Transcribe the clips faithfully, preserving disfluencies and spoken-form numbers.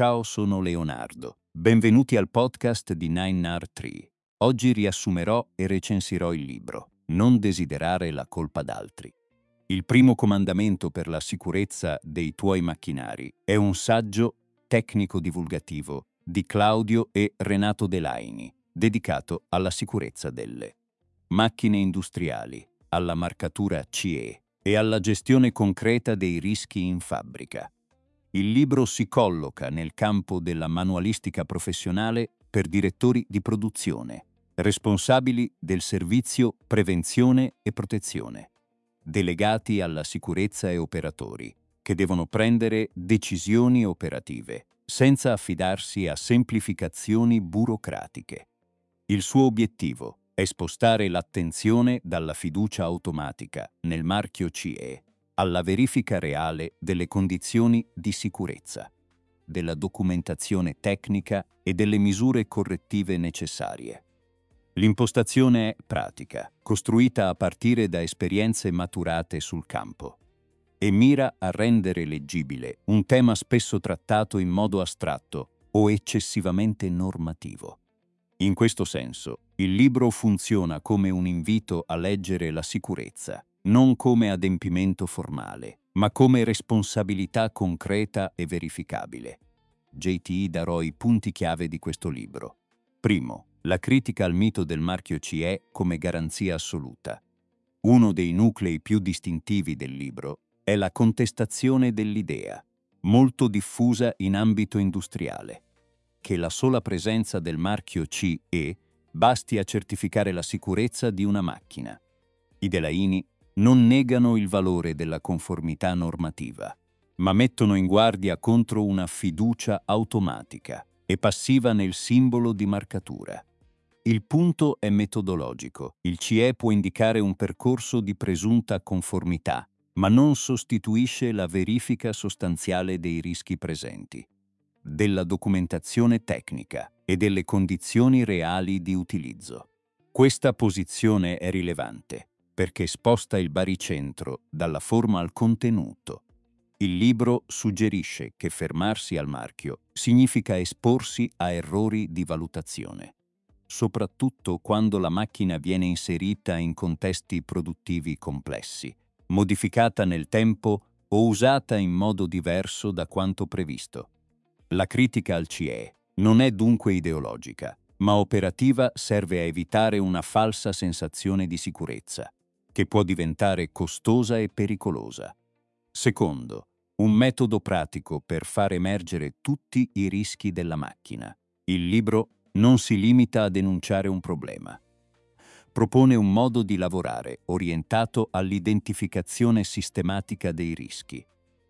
Ciao, sono Leonardo. Benvenuti al podcast di nine R tre. Oggi riassumerò e recensirò il libro Non desiderare la colpa d'altri. Il primo comandamento per la sicurezza dei tuoi macchinari è un saggio tecnico-divulgativo di Claudio e Renato Delaini, dedicato alla sicurezza delle macchine industriali, alla marcatura C E e alla gestione concreta dei rischi in fabbrica. Il libro si colloca nel campo della manualistica professionale per direttori di produzione, responsabili del servizio prevenzione e protezione, delegati alla sicurezza e operatori, che devono prendere decisioni operative, senza affidarsi a semplificazioni burocratiche. Il suo obiettivo è spostare l'attenzione dalla fiducia automatica nel marchio C E alla verifica reale delle condizioni di sicurezza, della documentazione tecnica e delle misure correttive necessarie. L'impostazione è pratica, costruita a partire da esperienze maturate sul campo, e mira a rendere leggibile un tema spesso trattato in modo astratto o eccessivamente normativo. In questo senso, il libro funziona come un invito a leggere la sicurezza, non come adempimento formale, ma come responsabilità concreta e verificabile. J T I darò i punti chiave di questo libro. Primo, la critica al mito del marchio C E come garanzia assoluta. Uno dei nuclei più distintivi del libro è la contestazione dell'idea, molto diffusa in ambito industriale, che la sola presenza del marchio C E basti a certificare la sicurezza di una macchina. I Delaini non negano il valore della conformità normativa, ma mettono in guardia contro una fiducia automatica e passiva nel simbolo di marcatura. Il punto è metodologico. Il C E può indicare un percorso di presunta conformità, ma non sostituisce la verifica sostanziale dei rischi presenti, della documentazione tecnica e delle condizioni reali di utilizzo. Questa posizione è rilevante perché sposta il baricentro dalla forma al contenuto. Il libro suggerisce che fermarsi al marchio significa esporsi a errori di valutazione, soprattutto quando la macchina viene inserita in contesti produttivi complessi, modificata nel tempo o usata in modo diverso da quanto previsto. La critica al C E non è dunque ideologica, ma operativa. Serve a evitare una falsa sensazione di sicurezza, che può diventare costosa e pericolosa. Secondo, un metodo pratico per far emergere tutti i rischi della macchina. Il libro non si limita a denunciare un problema. Propone un modo di lavorare orientato all'identificazione sistematica dei rischi.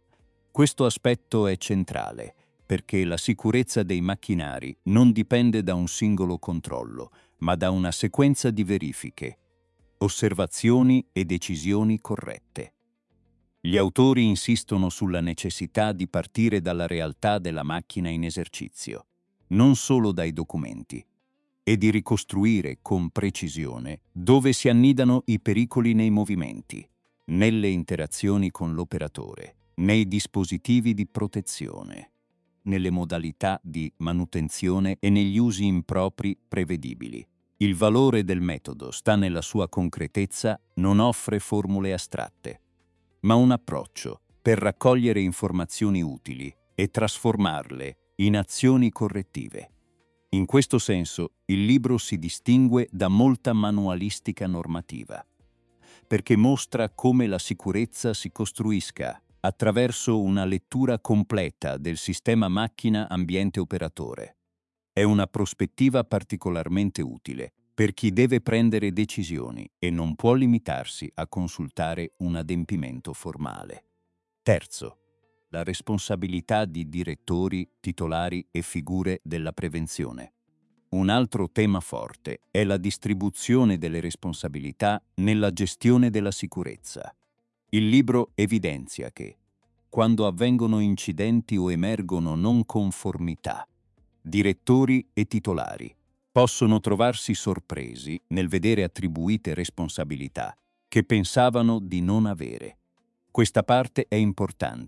Questo aspetto è centrale, perché la sicurezza dei macchinari non dipende da un singolo controllo, ma da una sequenza di verifiche, osservazioni e decisioni corrette. Gli autori insistono sulla necessità di partire dalla realtà della macchina in esercizio, non solo dai documenti, e di ricostruire con precisione dove si annidano i pericoli nei movimenti, nelle interazioni con l'operatore, nei dispositivi di protezione, nelle modalità di manutenzione e negli usi impropri prevedibili. Il valore del metodo sta nella sua concretezza, non offre formule astratte, ma un approccio per raccogliere informazioni utili e trasformarle in azioni correttive. In questo senso, il libro si distingue da molta manualistica normativa, perché mostra come la sicurezza si costruisca attraverso una lettura completa del sistema macchina-ambiente operatore. È una prospettiva particolarmente utile per chi deve prendere decisioni e non può limitarsi a consultare un adempimento formale. Terzo, la responsabilità di direttori, titolari e figure della prevenzione. Un altro tema forte è la distribuzione delle responsabilità nella gestione della sicurezza. Il libro evidenzia che, quando avvengono incidenti o emergono non conformità, direttori e titolari possono trovarsi sorpresi nel vedere attribuite responsabilità che pensavano di non avere. Questa parte è importante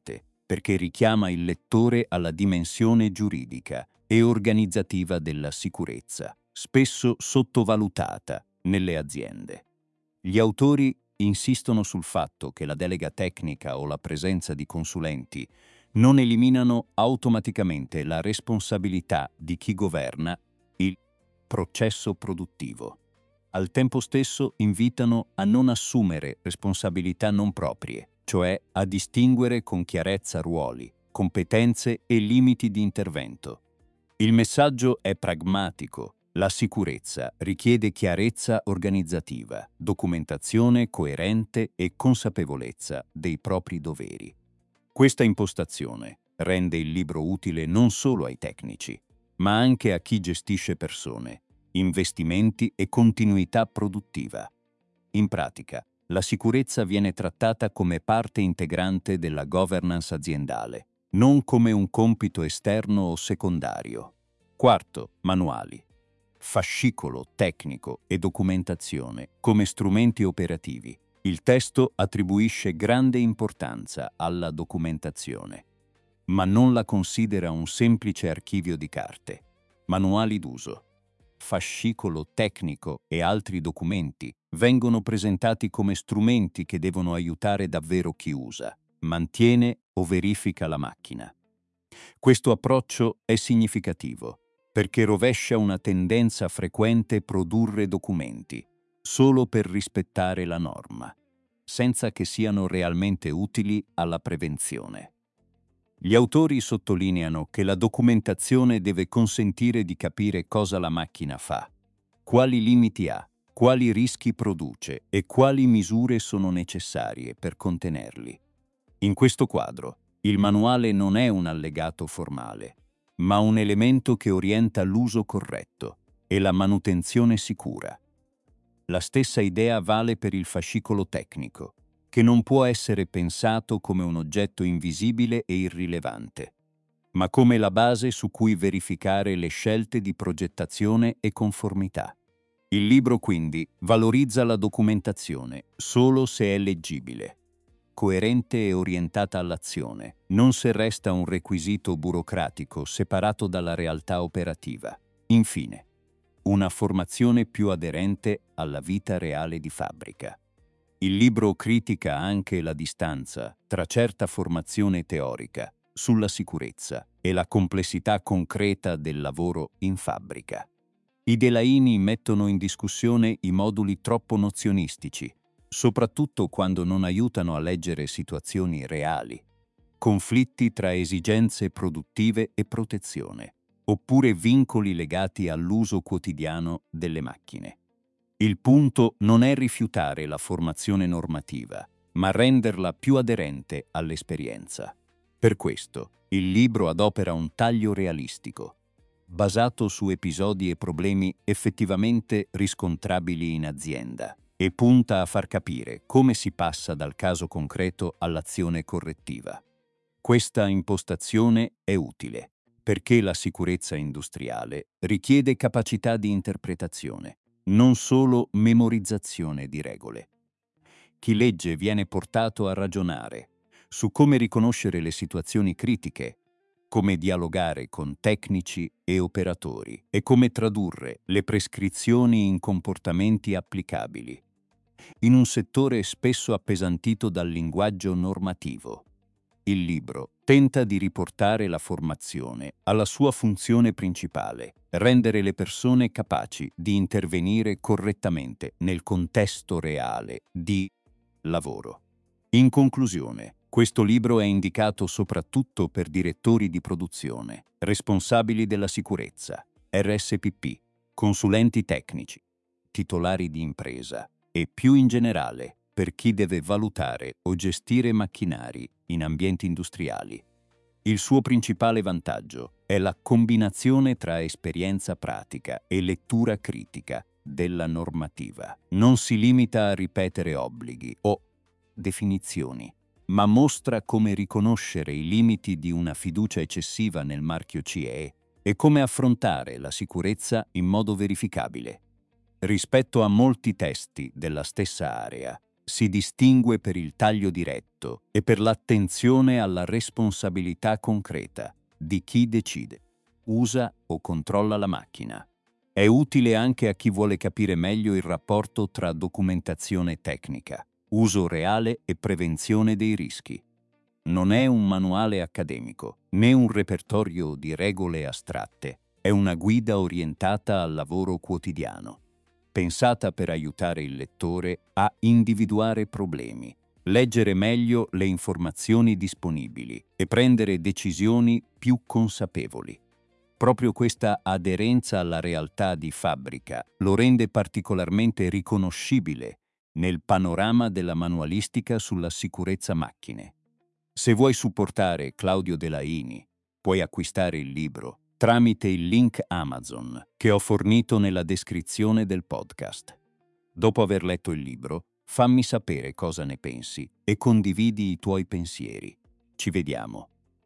perché richiama il lettore alla dimensione giuridica e organizzativa della sicurezza, spesso sottovalutata nelle aziende. Gli autori insistono sul fatto che la delega tecnica o la presenza di consulenti non eliminano automaticamente la responsabilità di chi governa il processo produttivo. Al tempo stesso invitano a non assumere responsabilità non proprie, cioè a distinguere con chiarezza ruoli, competenze e limiti di intervento. Il messaggio è pragmatico. La sicurezza richiede chiarezza organizzativa, documentazione coerente e consapevolezza dei propri doveri. Questa impostazione rende il libro utile non solo ai tecnici, ma anche a chi gestisce persone, investimenti e continuità produttiva. In pratica, la sicurezza viene trattata come parte integrante della governance aziendale, non come un compito esterno o secondario. Quarto, manuali. Fascicolo tecnico e documentazione come strumenti operativi. Il testo attribuisce grande importanza alla documentazione, ma non la considera un semplice archivio di carte. Manuali d'uso, fascicolo tecnico e altri documenti vengono presentati come strumenti che devono aiutare davvero chi usa, mantiene o verifica la macchina. Questo approccio è significativo perché rovescia una tendenza frequente a produrre documenti solo per rispettare la norma, senza che siano realmente utili alla prevenzione. Gli autori sottolineano che la documentazione deve consentire di capire cosa la macchina fa, quali limiti ha, quali rischi produce e quali misure sono necessarie per contenerli. In questo quadro, il manuale non è un allegato formale, ma un elemento che orienta l'uso corretto e la manutenzione sicura. La stessa idea vale per il fascicolo tecnico, che non può essere pensato come un oggetto invisibile e irrilevante, ma come la base su cui verificare le scelte di progettazione e conformità. Il libro quindi valorizza la documentazione solo se è leggibile, coerente e orientata all'azione, non se resta un requisito burocratico separato dalla realtà operativa. Infine, una formazione più aderente alla vita reale di fabbrica. Il libro critica anche la distanza tra certa formazione teorica sulla sicurezza e la complessità concreta del lavoro in fabbrica. I Delaini mettono in discussione i moduli troppo nozionistici, soprattutto quando non aiutano a leggere situazioni reali, conflitti tra esigenze produttive e protezione, oppure vincoli legati all'uso quotidiano delle macchine. Il punto non è rifiutare la formazione normativa, ma renderla più aderente all'esperienza. Per questo, il libro adopera un taglio realistico, basato su episodi e problemi effettivamente riscontrabili in azienda, e punta a far capire come si passa dal caso concreto all'azione correttiva. Questa impostazione è utile, perché la sicurezza industriale richiede capacità di interpretazione, non solo memorizzazione di regole. Chi legge viene portato a ragionare su come riconoscere le situazioni critiche, come dialogare con tecnici e operatori e come tradurre le prescrizioni in comportamenti applicabili, in un settore spesso appesantito dal linguaggio normativo. Il libro tenta di riportare la formazione alla sua funzione principale, rendere le persone capaci di intervenire correttamente nel contesto reale di lavoro. In conclusione, questo libro è indicato soprattutto per direttori di produzione, responsabili della sicurezza, R S P P, consulenti tecnici, titolari di impresa e più in generale per chi deve valutare o gestire macchinari in ambienti industriali. Il suo principale vantaggio è la combinazione tra esperienza pratica e lettura critica della normativa. Non si limita a ripetere obblighi o definizioni, ma mostra come riconoscere i limiti di una fiducia eccessiva nel marchio C E e come affrontare la sicurezza in modo verificabile. Rispetto a molti testi della stessa area, Si distingue per il taglio diretto e per l'attenzione alla responsabilità concreta di chi decide, usa o controlla la macchina. È utile anche a chi vuole capire meglio il rapporto tra documentazione tecnica, uso reale e prevenzione dei rischi. Non è un manuale accademico, né un repertorio di regole astratte. È una guida orientata al lavoro quotidiano, pensata per aiutare il lettore a individuare problemi, leggere meglio le informazioni disponibili e prendere decisioni più consapevoli. Proprio questa aderenza alla realtà di fabbrica lo rende particolarmente riconoscibile nel panorama della manualistica sulla sicurezza macchine. Se vuoi supportare Claudio Delaini, puoi acquistare il libro tramite il link Amazon che ho fornito nella descrizione del podcast. Dopo aver letto il libro, fammi sapere cosa ne pensi e condividi i tuoi pensieri. Ci vediamo.